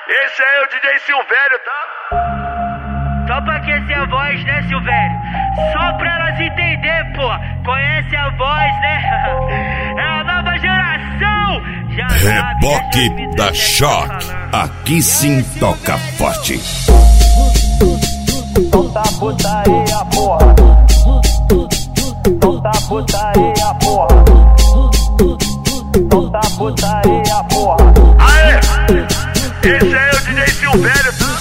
Esse é o DJ Silvério, tá? Só pra aquecer a voz, né, Silvério? Só pra elas entender, pô. Conhece a voz, né? É a nova geração. Já Reboque sabe, da Choque. Aqui sim toca forte. Solta a putaria, porra. Solta a putaria, porra. Solta a putaria, porra. Aê! Esse é o DJ Silvério, tá?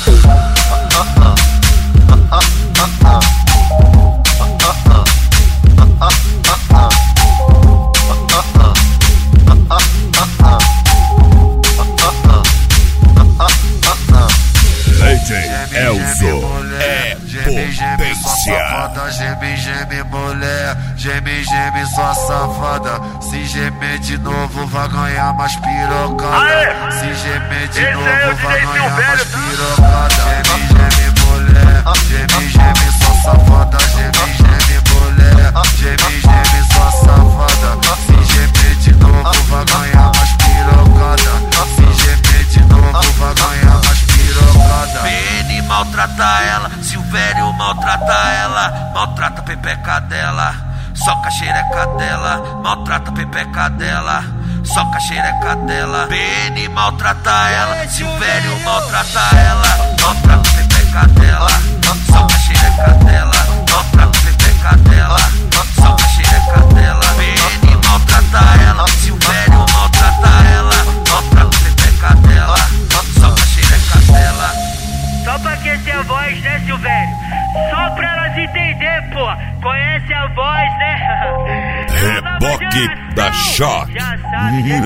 DJ Elzo é potência. Geme, geme, mulher, geme, geme, sua safada. Se gemer de novo, vai ganhar mais pirocada. Se gemer de novo, vai ganhar mais pirocada. Geme, geme, mulher, geme, geme, sua safada. Geme, geme, mulher, geme, geme, sua safada. Se gemer de novo, vai ganhar mais pirocada. Se gemer de novo, vai ganhar mais pirocada. PN maltrata ela, Silvério maltrata ela, maltrata a pepeca dela, soca a xereca dela, maltrata a pepeca dela, soca a xereca dela. PN maltrata ela, Silvério maltrata ela, maltrata a pepeca dela, soca a xereca dela, maltrata a pepeca dela, soca a xereca dela. PN maltrata ela, Silvério maltrata ela, maltrata a pepeca dela, soca a xereca dela. Só pra aquecer a voz, né, Silvério? Só pra elas entender, pô. Conhece a voz, né? Reboque da Choque. Já sabe,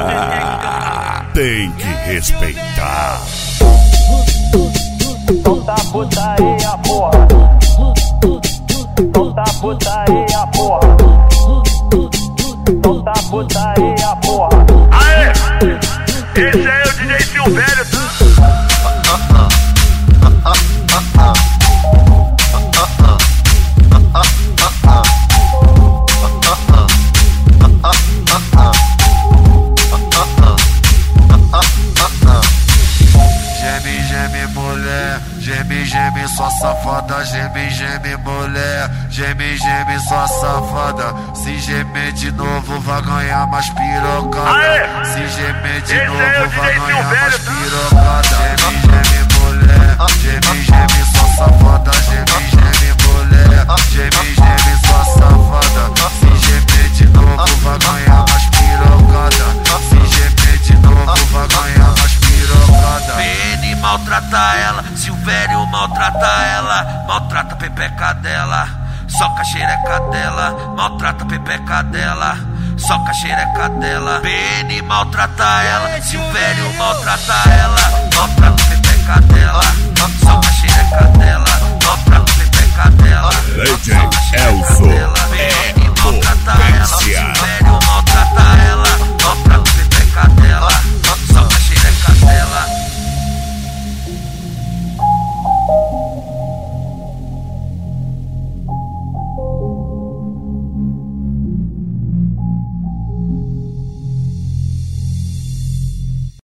Tem que respeitar. Solta a putaria, porra. Solta a putaria, porra. Solta a putaria, porra. Aê! Esse é o DJ Silvério, tá? Geme, geme, mulher, geme, geme, sua safada. Geme, geme, mulher, geme, geme, sua safada. Se gemer de novo, vai ganhar mais pirocada. Se gemer de novo, vai ganhar mais pirocada. Geme, geme, mulher, geme, geme, sua safada. Geme, geme, mulher, geme, geme, sua safada. Se gemer de novo, vai ganhar mais pirocada. Se gemer de novo, vai ganhar mais pirocada. PN maltrata ela, Silvério maltrata ela, maltrata a pepeca dela, soca a xereca dela, maltrata a pepeca dela, soca a xereca dela. PN maltrata ela, Silvério maltrata ela, maltrata a pepeca dela, soca a xereca dela, maltrata a pepeca dela, DJ soca a xereca Elzo. dela.